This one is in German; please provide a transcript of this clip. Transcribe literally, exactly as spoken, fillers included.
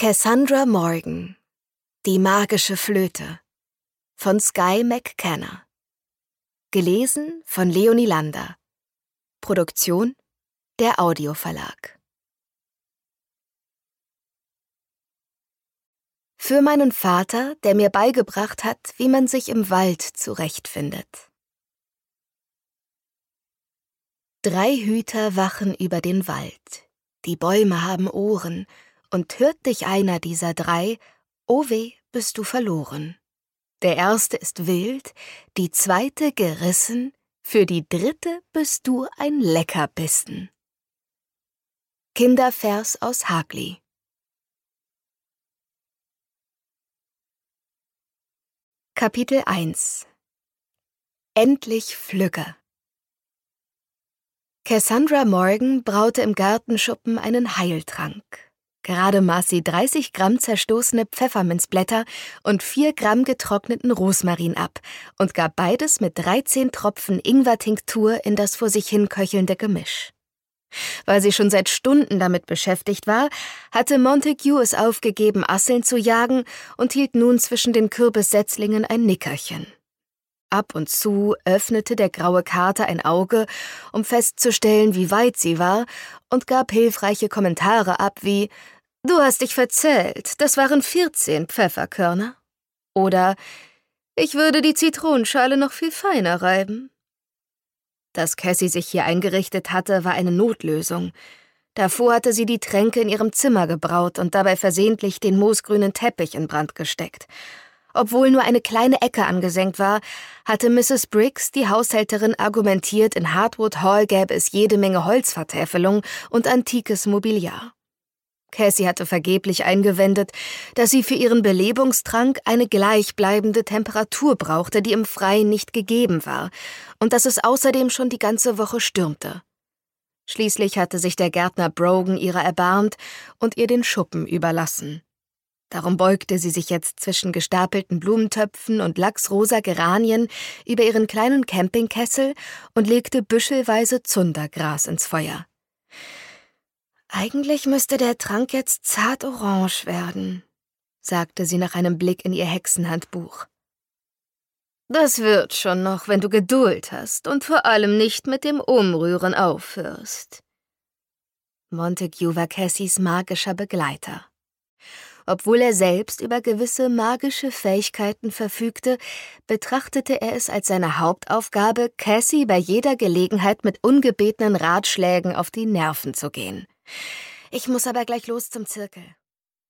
Cassandra Morgan, die magische Flöte von Skye McKenna. Gelesen von Leonie Lander. Produktion der Audioverlag. Für meinen Vater, der mir beigebracht hat, wie man sich im Wald zurechtfindet. Drei Hüter wachen über den Wald. Die Bäume haben Ohren, und hört dich einer dieser drei, oh weh, bist du verloren. Der erste ist wild, die zweite gerissen, für die dritte bist du ein Leckerbissen. Kindervers aus Hagli. Kapitel eins. Endlich Pflücke. Cassandra Morgan braute im Gartenschuppen einen Heiltrank. Gerade maß sie dreißig Gramm zerstoßene Pfefferminzblätter und vier Gramm getrockneten Rosmarin ab und gab beides mit dreizehn Tropfen Ingwertinktur in das vor sich hin köchelnde Gemisch. Weil sie schon seit Stunden damit beschäftigt war, hatte Montague es aufgegeben, Asseln zu jagen und hielt nun zwischen den Kürbissetzlingen ein Nickerchen. Ab und zu öffnete der graue Kater ein Auge, um festzustellen, wie weit sie war, und gab hilfreiche Kommentare ab wie »Du hast dich verzählt, das waren vierzehn Pfefferkörner« oder »Ich würde die Zitronenschale noch viel feiner reiben«. Dass Cassie sich hier eingerichtet hatte, war eine Notlösung. Davor hatte sie die Tränke in ihrem Zimmer gebraut und dabei versehentlich den moosgrünen Teppich in Brand gesteckt. Obwohl nur eine kleine Ecke angesenkt war, hatte Misses Briggs, die Haushälterin, argumentiert, in Hardwood Hall gäbe es jede Menge Holzvertäfelung und antikes Mobiliar. Cassie hatte vergeblich eingewendet, dass sie für ihren Belebungstrank eine gleichbleibende Temperatur brauchte, die im Freien nicht gegeben war, und dass es außerdem schon die ganze Woche stürmte. Schließlich hatte sich der Gärtner Brogan ihrer erbarmt und ihr den Schuppen überlassen. Darum beugte sie sich jetzt zwischen gestapelten Blumentöpfen und lachsrosa Geranien über ihren kleinen Campingkessel und legte büschelweise Zundergras ins Feuer. »Eigentlich müsste der Trank jetzt zart orange werden«, sagte sie nach einem Blick in ihr Hexenhandbuch. »Das wird schon noch, wenn du Geduld hast und vor allem nicht mit dem Umrühren aufhörst.« Montague war Cassies magischer Begleiter. Obwohl er selbst über gewisse magische Fähigkeiten verfügte, betrachtete er es als seine Hauptaufgabe, Cassie bei jeder Gelegenheit mit ungebetenen Ratschlägen auf die Nerven zu gehen. »Ich muss aber gleich los zum Zirkel.«